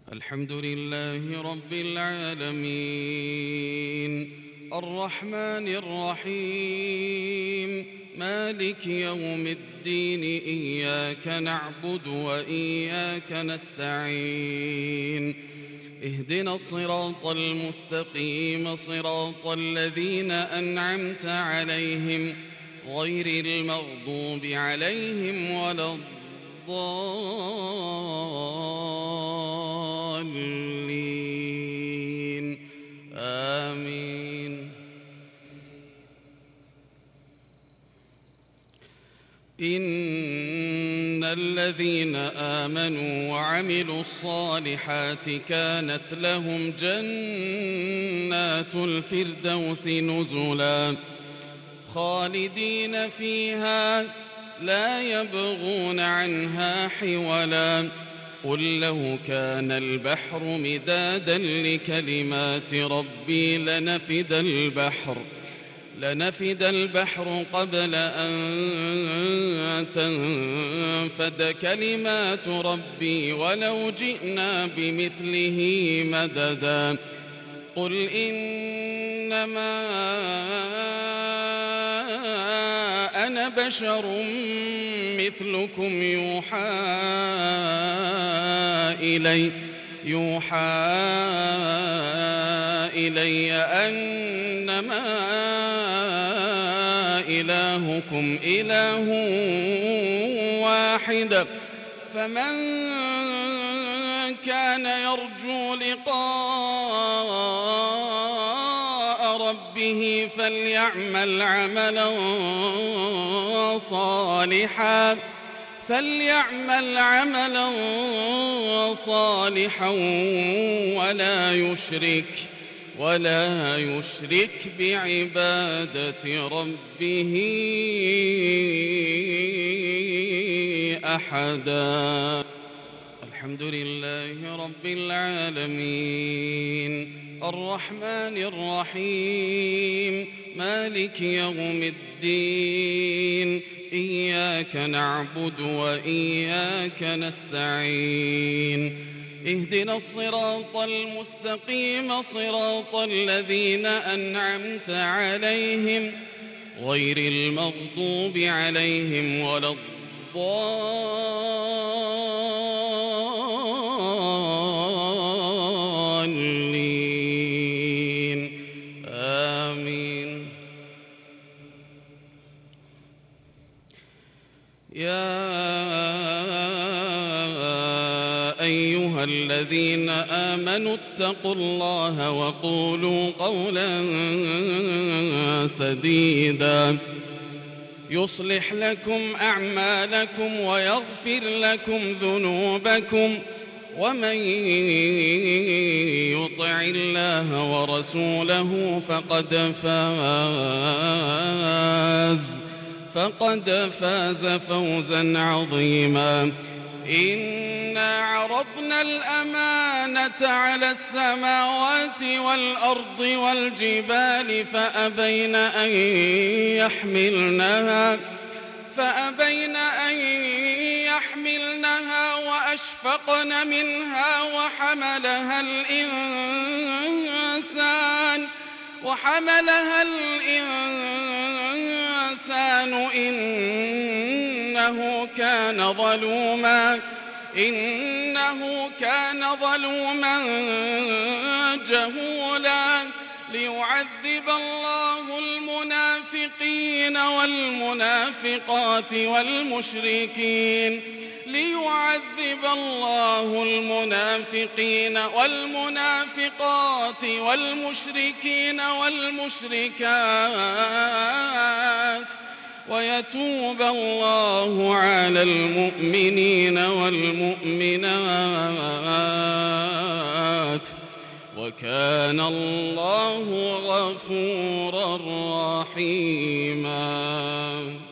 الحمد لله رب العالمين الرحمن الرحيم مالك يوم الدين إياك نعبد وإياك نستعين اهدنا الصراط المستقيم صراط الذين أنعمت عليهم غير المغضوب عليهم ولا الضالين آمين. إن الذين آمنوا وعملوا الصالحات كانت لهم جنات الفردوس نزلا خالدين فيها لا يبغون عنها حولا. قل لو كان البحر مدادا لكلمات ربي لنفد البحر قبل أن تنفد كلمات ربي ولو جئنا بمثله مددا. قل إنما أنا بشر مثلكم يوحى إلي أنما إلهكم إله واحد. فمن كان يرجو لقاء ربه فليعمل عملا صالحا ولا يشرك بعبادة ربه أحدا. الحمد لله رب العالمين الرحمن الرحيم مالك يوم الدين إياك نعبد وإياك نستعين اهدنا الصراط المستقيم صراط الذين أنعمت عليهم غير المغضوب عليهم ولا الضالين آمين. يا أيها الذين آمنوا اتقوا الله وقولوا قولا سديدا يصلح لكم أعمالكم ويغفر لكم ذنوبكم ومن يطع الله ورسوله فقد فاز فوزا عظيما. إنا عرضنا الأمانة على السماوات والأرض والجبال فأبين أن يحملنها وأشفقن منها وحملها الإنسان إنه كان ظلوما جهولا. ليعذب الله المنافقين والمشركين والمشركات ويتوب الله على المؤمنين والمؤمنات وكان الله غفورا رحيما.